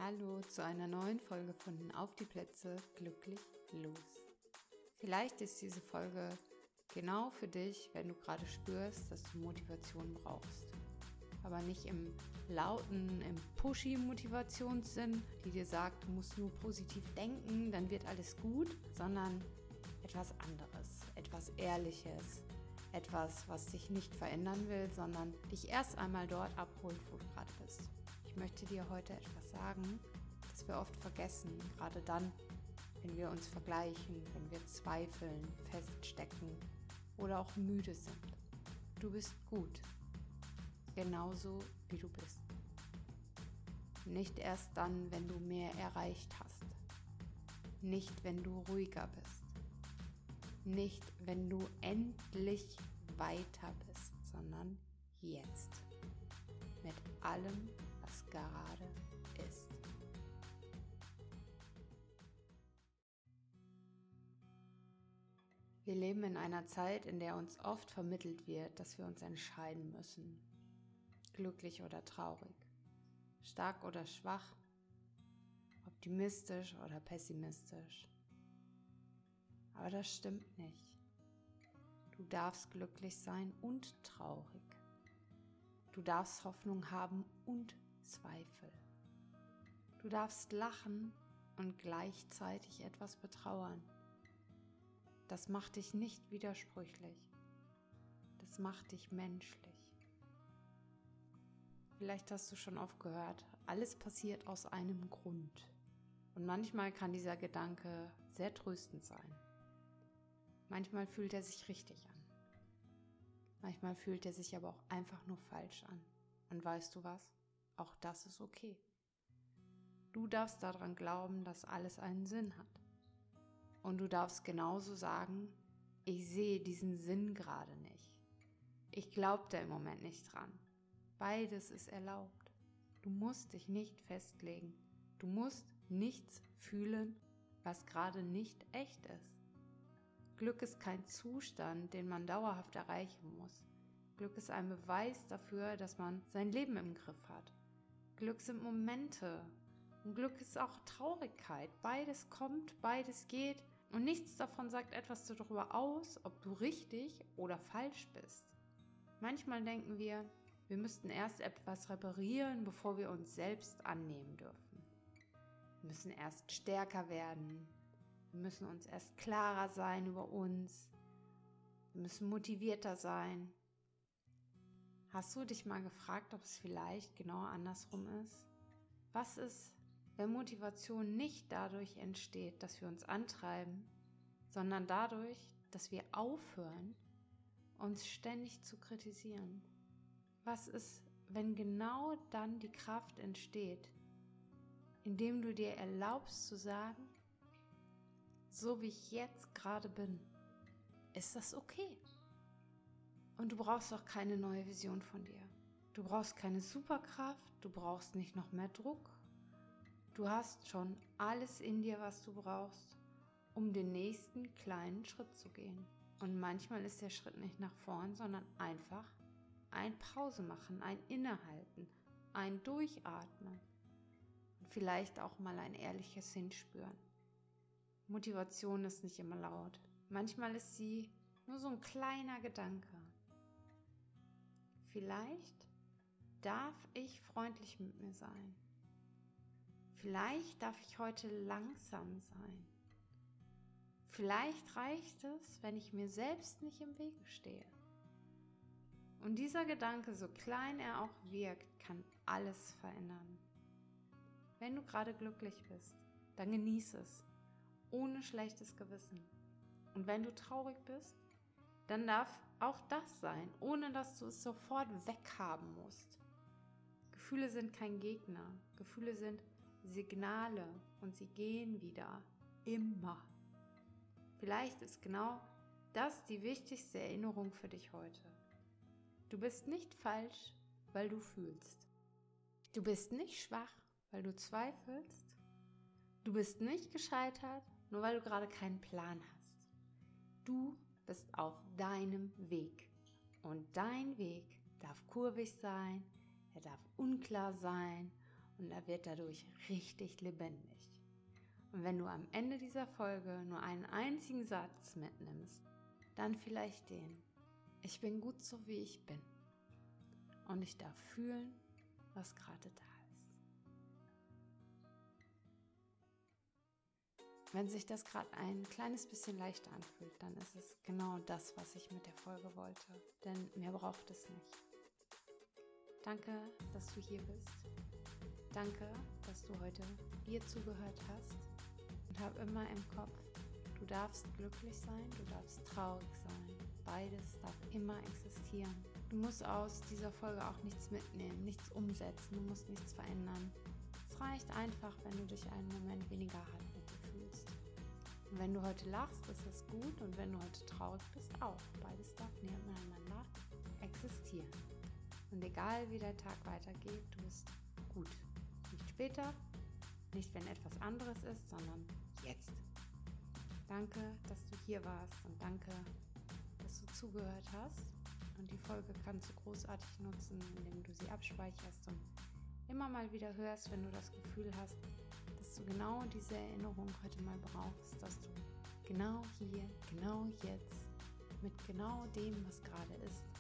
Hallo zu einer neuen Folge von Auf die Plätze, glücklich los. Vielleicht ist diese Folge genau für dich, wenn du gerade spürst, dass du Motivation brauchst. Aber nicht im lauten, im pushy Motivationssinn, die dir sagt, du musst nur positiv denken, dann wird alles gut, sondern etwas anderes, etwas Ehrliches, etwas, was dich nicht verändern will, sondern dich erst einmal dort abholt, wo du gerade bist. Ich möchte dir heute etwas sagen, das wir oft vergessen, gerade dann, wenn wir uns vergleichen, wenn wir zweifeln, feststecken oder auch müde sind. Du bist gut, genauso wie du bist. Nicht erst dann, wenn du mehr erreicht hast. Nicht, wenn du ruhiger bist. Nicht, wenn du endlich weiter bist, sondern jetzt. Mit allem, was gerade ist. Wir leben in einer Zeit, in der uns oft vermittelt wird, dass wir uns entscheiden müssen. Glücklich oder traurig, stark oder schwach, optimistisch oder pessimistisch. Aber das stimmt nicht. Du darfst glücklich sein und traurig. Du darfst Hoffnung haben und Zweifel. Du darfst lachen und gleichzeitig etwas betrauern. Das macht dich nicht widersprüchlich. Das macht dich menschlich. Vielleicht hast du schon oft gehört, alles passiert aus einem Grund. Und manchmal kann dieser Gedanke sehr tröstend sein. Manchmal fühlt er sich richtig an. Manchmal fühlt er sich aber auch einfach nur falsch an. Und weißt du was? Auch das ist okay. Du darfst daran glauben, dass alles einen Sinn hat. Und du darfst genauso sagen, ich sehe diesen Sinn gerade nicht. Ich glaube da im Moment nicht dran. Beides ist erlaubt. Du musst dich nicht festlegen. Du musst nichts fühlen, was gerade nicht echt ist. Glück ist kein Zustand, den man dauerhaft erreichen muss. Glück ist ein Beweis dafür, dass man sein Leben im Griff hat. Glück sind Momente und Glück ist auch Traurigkeit. Beides kommt, beides geht und nichts davon sagt etwas darüber aus, ob du richtig oder falsch bist. Manchmal denken wir müssten erst etwas reparieren, bevor wir uns selbst annehmen dürfen. Wir müssen erst stärker werden. Wir müssen uns erst klarer sein über uns. Wir müssen motivierter sein. Hast du dich mal gefragt, ob es vielleicht genau andersrum ist? Was ist, wenn Motivation nicht dadurch entsteht, dass wir uns antreiben, sondern dadurch, dass wir aufhören, uns ständig zu kritisieren? Was ist, wenn genau dann die Kraft entsteht, indem du dir erlaubst zu sagen, so wie ich jetzt gerade bin, ist das okay? Und du brauchst auch keine neue Vision von dir. Du brauchst keine Superkraft, du brauchst nicht noch mehr Druck. Du hast schon alles in dir, was du brauchst, um den nächsten kleinen Schritt zu gehen. Und manchmal ist der Schritt nicht nach vorn, sondern einfach ein Pause machen, ein Innehalten, ein Durchatmen und vielleicht auch mal ein ehrliches Hinspüren. Motivation ist nicht immer laut. Manchmal ist sie nur so ein kleiner Gedanke. Vielleicht darf ich freundlich mit mir sein. Vielleicht darf ich heute langsam sein. Vielleicht reicht es, wenn ich mir selbst nicht im Wege stehe. Und dieser Gedanke, so klein er auch wirkt, kann alles verändern. Wenn du gerade glücklich bist, dann genieße es, ohne schlechtes Gewissen. Und wenn du traurig bist, dann darf auch das sein, ohne dass du es sofort weghaben musst. Gefühle sind kein Gegner, Gefühle sind Signale und sie gehen wieder, immer. Vielleicht ist genau das die wichtigste Erinnerung für dich heute. Du bist nicht falsch, weil du fühlst. Du bist nicht schwach, weil du zweifelst. Du bist nicht gescheitert, nur weil du gerade keinen Plan hast. Du bist auf deinem Weg. Und dein Weg darf kurvig sein, er darf unklar sein und er wird dadurch richtig lebendig. Und wenn du am Ende dieser Folge nur einen einzigen Satz mitnimmst, dann vielleicht den: Ich bin gut so, wie ich bin. Und ich darf fühlen, was gerade da ist. Wenn sich das gerade ein kleines bisschen leichter anfühlt, dann ist es genau das, was ich mit der Folge wollte. Denn mehr braucht es nicht. Danke, dass du hier bist. Danke, dass du heute hier zugehört hast. Und hab immer im Kopf, du darfst glücklich sein, du darfst traurig sein. Beides darf immer existieren. Du musst aus dieser Folge auch nichts mitnehmen, nichts umsetzen, du musst nichts verändern. Es reicht einfach, wenn du dich einen Moment weniger hart mit dir fühlst. Und wenn du heute lachst, ist es gut, und wenn du heute traurig bist, auch. Beides darf nebeneinander existieren. Und egal wie der Tag weitergeht, du bist gut. Nicht später, nicht wenn etwas anderes ist, sondern jetzt. Danke, dass du hier warst, und danke, dass du zugehört hast. Und die Folge kannst du großartig nutzen, indem du sie abspeicherst und immer mal wieder hörst, wenn du das Gefühl hast, dass du genau diese Erinnerung heute mal brauchst, dass du genau hier, genau jetzt, mit genau dem, was gerade ist,